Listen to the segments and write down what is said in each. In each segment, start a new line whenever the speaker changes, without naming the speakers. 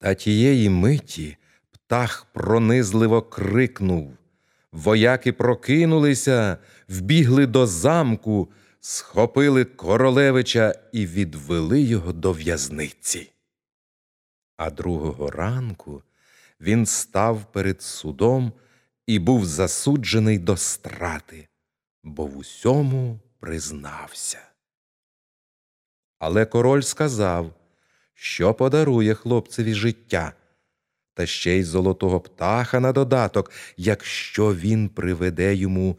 А тієї миті птах пронизливо крикнув. Вояки прокинулися, вбігли до замку, схопили королевича і відвели його до в'язниці. А другого ранку він став перед судом і був засуджений до страти, бо в усьому признався. Але король сказав, що подарує хлопцеві життя, та ще й золотого птаха на додаток, якщо він приведе йому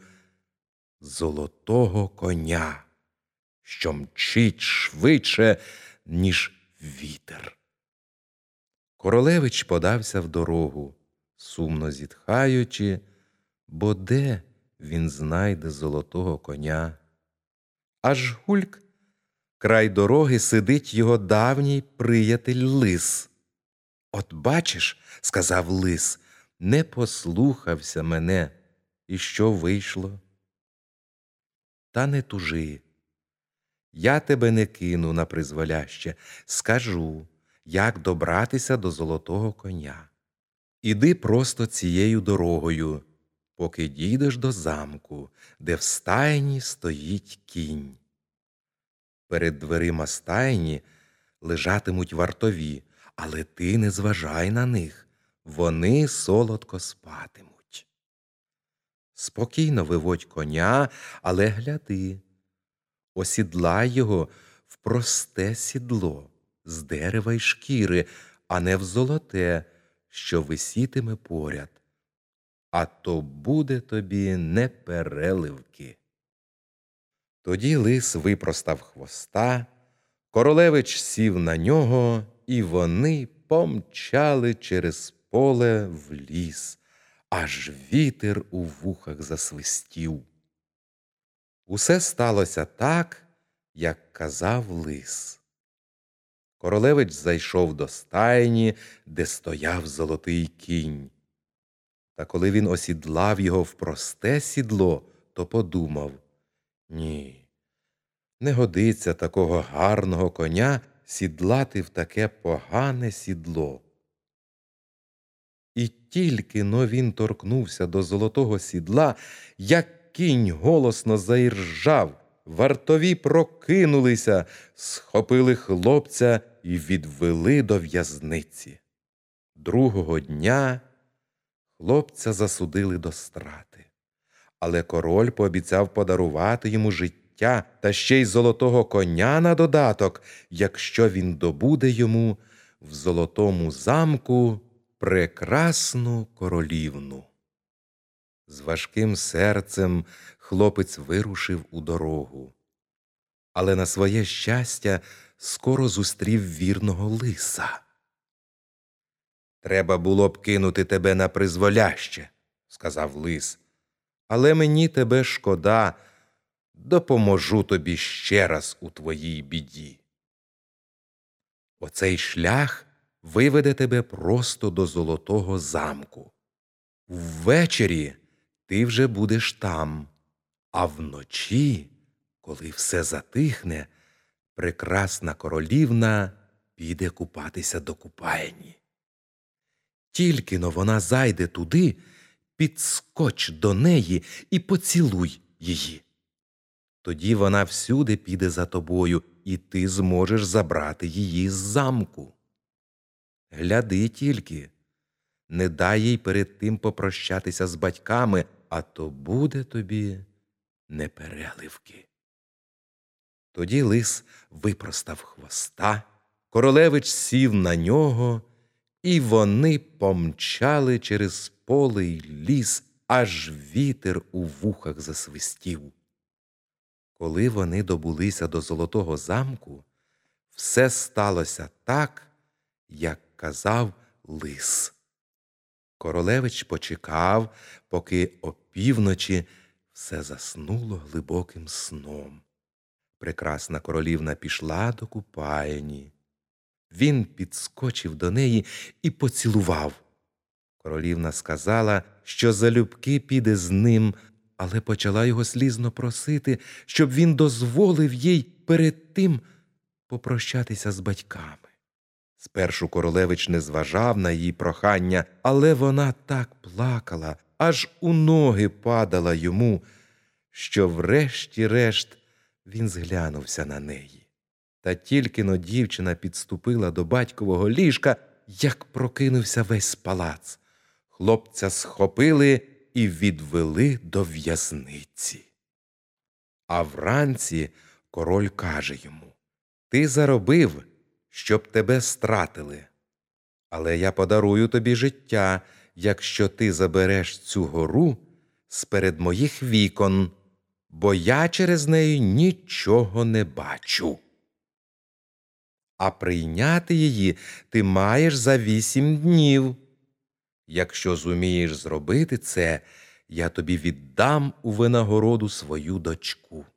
золотого коня, що мчить швидше, ніж вітер. Королевич подався в дорогу, сумно зітхаючи, бо де він знайде золотого коня? Аж гульк, край дороги сидить його давній приятель Лис. «От бачиш, – сказав Лис, – не послухався мене, і що вийшло? Та не тужи, я тебе не кину на призволяще, скажу, як добратися до золотого коня. Іди просто цією дорогою, поки дійдеш до замку, де в стайні стоїть кінь. Перед дверима стайні лежатимуть вартові, але ти не зважай на них, вони солодко спатимуть. Спокійно виводь коня, але гляди, осідлай його в просте сідло з дерева й шкіри, а не в золоте, що висітиме поряд. А то буде тобі не переливки». Тоді Лис випростав хвоста, королевич сів на нього, і вони помчали через поле в ліс, аж вітер у вухах засвистів. Усе сталося так, як казав Лис. Королевич зайшов до стайні, де стояв золотий кінь. Та коли він осідлав його в просте сідло, то подумав: ні, не годиться такого гарного коня сідлати в таке погане сідло. І тільки-но він торкнувся до золотого сідла, як кінь голосно заіржав, вартові прокинулися, схопили хлопця і відвели до в'язниці. Другого дня хлопця засудили до страти, але король пообіцяв подарувати йому життя та ще й золотого коня на додаток, якщо він добуде йому в золотому замку прекрасну королівну. З важким серцем хлопець вирушив у дорогу, але на своє щастя скоро зустрів вірного Лиса. «Треба було б кинути тебе на призволяще, – сказав Лис, – але мені тебе шкода, допоможу тобі ще раз у твоїй біді. Оцей шлях виведе тебе просто до золотого замку. Ввечері ти вже будеш там, а вночі, коли все затихне, прекрасна королівна піде купатися до купальні. Тільки-но вона зайде туди, підскоч до неї і поцілуй її. Тоді вона всюди піде за тобою, і ти зможеш забрати її з замку. Гляди тільки, не дай їй перед тим попрощатися з батьками, а то буде тобі непереливки». Тоді Лис випростав хвоста, королевич сів на нього, і вони помчали через поле й ліс, аж вітер у вухах засвистів. Коли вони добулися до золотого замку, все сталося так, як казав Лис. Королевич почекав, поки опівночі все заснуло глибоким сном. Прекрасна королівна пішла до купальні. Він підскочив до неї і поцілував. Королівна сказала, що залюбки піде з ним, але почала його слізно просити, щоб він дозволив їй перед тим попрощатися з батьками. Спершу королевич не зважав на її прохання, але вона так плакала, аж у ноги падала йому, що врешті-решт він зглянувся на неї. Та тільки-но дівчина підступила до батькового ліжка, як прокинувся весь палац. Хлопця схопили і відвели до в'язниці. А вранці король каже йому: «Ти заробив, щоб тебе стратили. Але я подарую тобі життя, якщо ти забереш цю гору з-перед моїх вікон, бо я через неї нічого не бачу. А прийняти її ти маєш за 8 днів. Якщо зумієш зробити це, я тобі віддам у винагороду свою дочку».